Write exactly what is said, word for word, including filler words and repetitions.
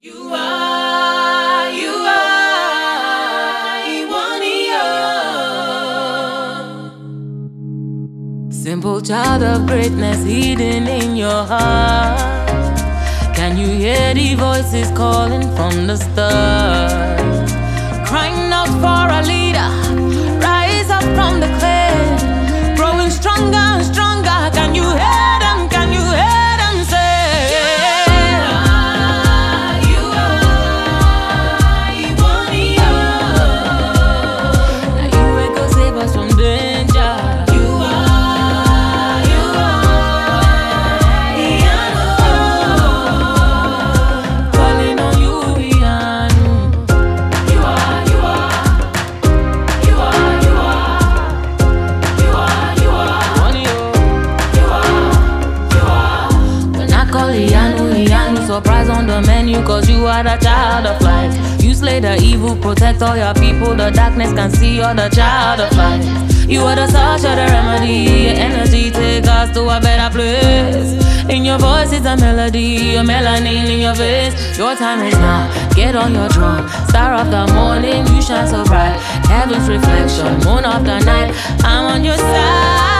You are, you are, Iwania. Simple child of greatness hidden in your heart. Can you hear the voices calling from the stars? Crying out for a leader, rise up from the clay, growing stronger and stronger. Can you hear them? Can you hear them say? Surprise on the menu, cause you are the child of light. You slay the evil, protect all your people. The darkness can see you're the child of light. You are the source, you're the remedy. Your energy take us to a better place. In your voice is a melody, a melanin in your face. Your time is now, get on your drum. Star of the morning, you shine so bright. Heaven's reflection, moon of the night, I'm on your side.